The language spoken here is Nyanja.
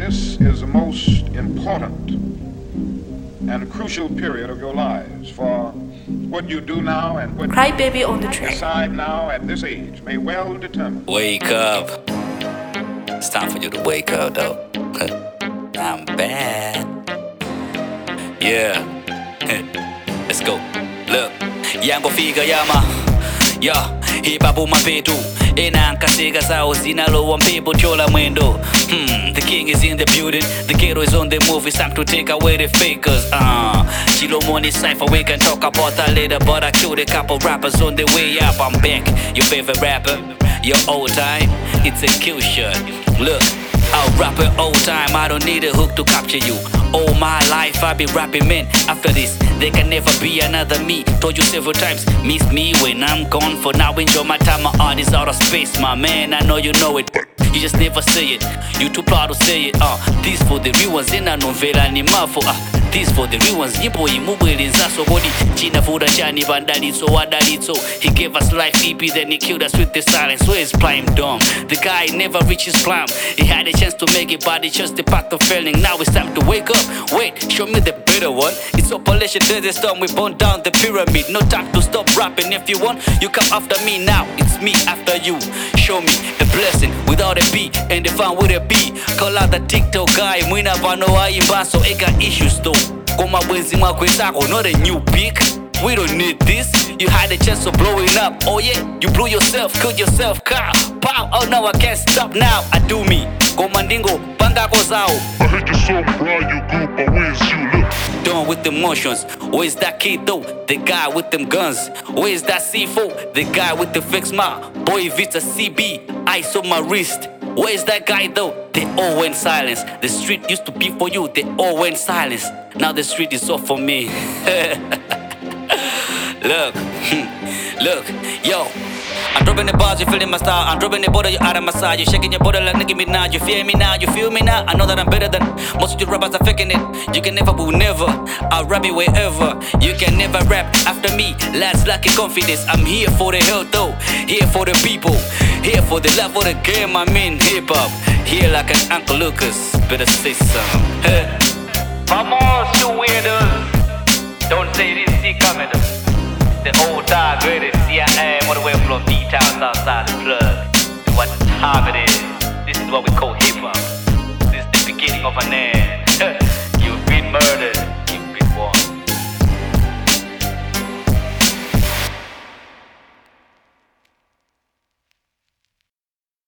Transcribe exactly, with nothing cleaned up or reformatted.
this is the most important and crucial period of your lives, for what you do now and what Cry Baby on the you track. decide now at this age may well determine. Wake up. It's time for you to wake up, though. I'm bad. Yeah. Let's go. Look. Yango figa yama. Yeah. Hip hop mapetu. Ena nkasega sao zinalowa mpepo chola mwendo. Hmm, the king is in the building. The ghetto is on the move. It's time to take away the fakers. Uh, Chilo Money Cypher, we can talk about that later. But I killed a couple rappers on the way up. I'm back, your favorite rapper, your old time. It's a kill shot. Look, I'll rap it old time. I don't need a hook to capture you. All my life I be rapping, man. After this, there can never be another me. Told you several times, miss me when I'm gone. For now, enjoy my time. My art is out of space, my man. I know you know it. You just never say it. You too proud to say it. Uh, this for the real ones in a novela ni mafo. Uh, this for the real ones. Nyimbo imubwele nzaso body. China fuda chani vandalitso wadalitso. He gave us life E P, then he killed us with the silence. Where is prime dumb? The guy never reached his prime. He had a chance to make it, but it's just the path of failing. Now it's time to wake up. Wait, show me the better one. It's Operation Desert Storm. We burn down the pyramid. No time to stop rapping. If you want, you come after me now. It's me after you. Show me the blessing without a B and the fun with a B. Call out the TikTok guy. Mwina vano aimba so eka issues though. Koma bwenzi mwakwe sako, not a new pick. We don't need this. You had a chance of blowing up. Oh yeah, you blew yourself, killed yourself. Car, pow. Oh no, I can't stop now. I do me. Komandingo, banga kozao. I heard you so proud, you good, but where's you look? Done with the motions. Where's that kid though? The guy with them guns. Where's that C four? The guy with the fix my boy Vita C B. Ice on my wrist. Where's that guy though? They all went silence. The street used to be for you. They all went silence. Now the street is all for me. Look, look, yo. I'm dropping the bars, you feeling my style. I'm dropping the border, you out of my side. You shaking your body like Nicki Minaj. You feel me now, you feel me now. I know that I'm better than most of you rappers are faking it. You can never, will never. I'll rap it wherever. You can never rap after me. Last lucky confidence. I'm here for the health though. Here for the people. Here for the love of the game. I'm in hip hop. Here like an Uncle Lucas. Better say something. Vamos, you weirdos. Don't say this, see coming. The old time greatest C I A all the way from D-Town outside the plug. What time it is. This is what we call hip hop. This is the beginning of an end.